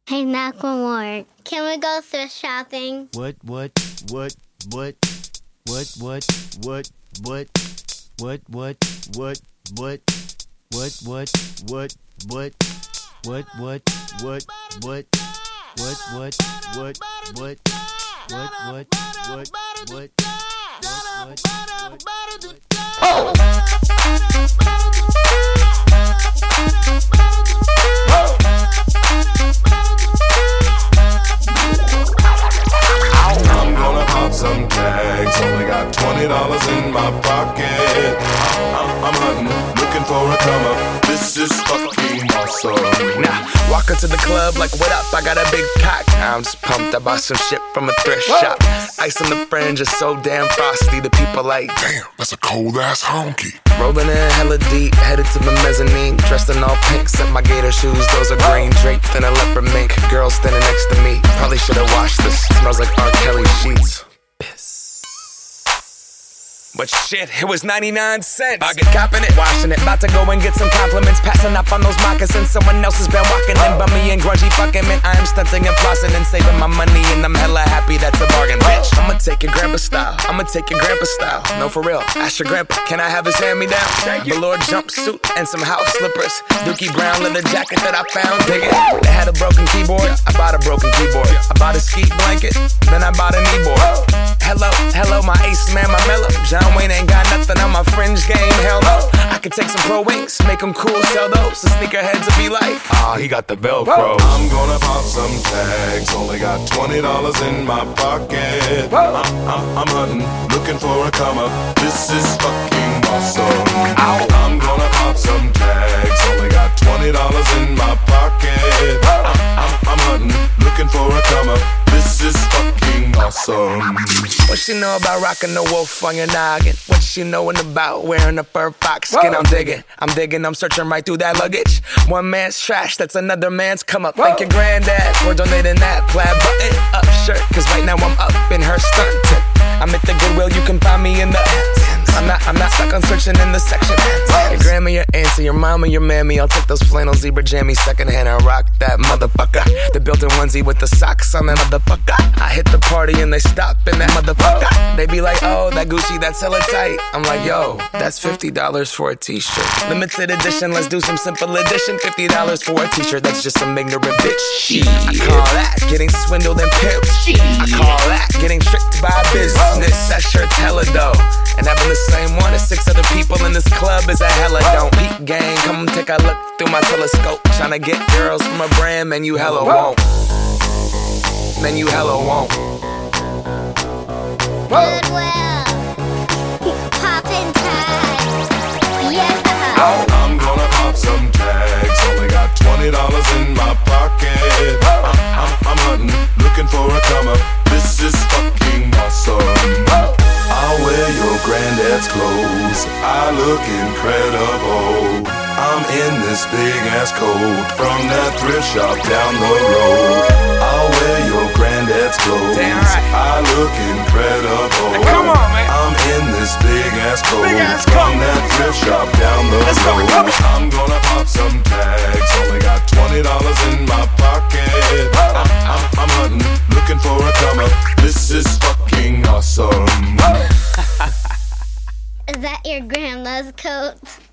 Hey, Macklemore, can we go thrift shopping? What? I'm gonna pop some tags. Only got $20 in my pocket. I'm hunting, looking for a come up. This is fucking awesome. Now, walk into the club like, what up? I got a big cock. I'm just pumped. I bought some shit from a thrift shop. Ice on the fringe is so damn frosty. The people like, damn, that's a cold ass honky. Rolling in hella deep, headed to the mezzanine. Dressed in all pink, set my gator shoes. Those are green, draped in a leopard mink. Girl standing next to me, probably should've washed this. Smells like R. Kelly sheets. Piss. But shit, it was 99 cents. I get copping it, washing it. About to go and get some compliments. Passing up on those moccasins. Someone else has been walking in. Bummy and grungy fucking man. I am stunting and flossing and saving my money. And I'm hella happy that's a bargain, bitch. I'ma take your grandpa style. I'ma take your grandpa style. No, for real. Ask your grandpa, can I have his hand-me-down? Velour jumpsuit and some house slippers. Dookie brown leather jacket that I found. Dig it. They had a broken keyboard. I bought a broken keyboard. I bought a ski blanket. Then I bought a kneeboard. Hello, my ace man, my mellow. John Wayne ain't got nothing on my fringe game, hell no. I could take some pro wings, make them cool, sell those. The sneakerheads will be like, he got the Velcro. I'm gonna pop some tags. Only got $20 in my pocket. I'm hunting, looking for a come up. This is fucking awesome. I'm gonna pop some tags. Only got $20 in my pocket. I'm hunting, looking for a come up. This is fucking awesome. What she know about rocking the wolf on your noggin? What she knowin' about wearing a fur fox skin? I'm digging, I'm searching right through that luggage. One man's trash, that's another man's come up. Thank your granddad for donating that plaid button up shirt. Cause right now I'm up in her stunt. I'm at the Goodwill, you can find me in the I'm not stuck on searching in the section. Your grandma, your auntie, your mama, your mammy. I'll take those flannel zebra jammies secondhand and rock that motherfucker. The built-in onesie with the socks on that motherfucker. I hit the party and they stop in that motherfucker. They be like, oh, that Gucci, that's hella tight. I'm like, yo, that's $50 for a t-shirt. Limited edition, let's do some simple edition. $50 for a t-shirt, that's just some ignorant bitch. I call that getting swindled and pimped. I call that getting tricked by business. That shirt's hella dope. And having the same one as 6 other people in this club is a hella don't. Peak gang, come take a look through my telescope. Tryna get girls from a brand, man, you hella won't. Man, you hella won't. Goodwill, poppin' tags, yeah. I'm gonna pop some tags. Only got $20 in my pocket. I'm hunting, looking for a come up. This is fucking awesome. I'll wear your granddad's clothes. I look incredible. I'm in this big ass coat from that thrift shop down the road. I'll wear your granddad's clothes. Damn right. I look incredible. Hey, come on, man. I'm in this big ass coat from that thrift shop down the road. I'm gonna pop some tags. Only got $20 in my pocket. I'm hunting, looking for a come up. This is fucking awesome. Is that your grandma's coat?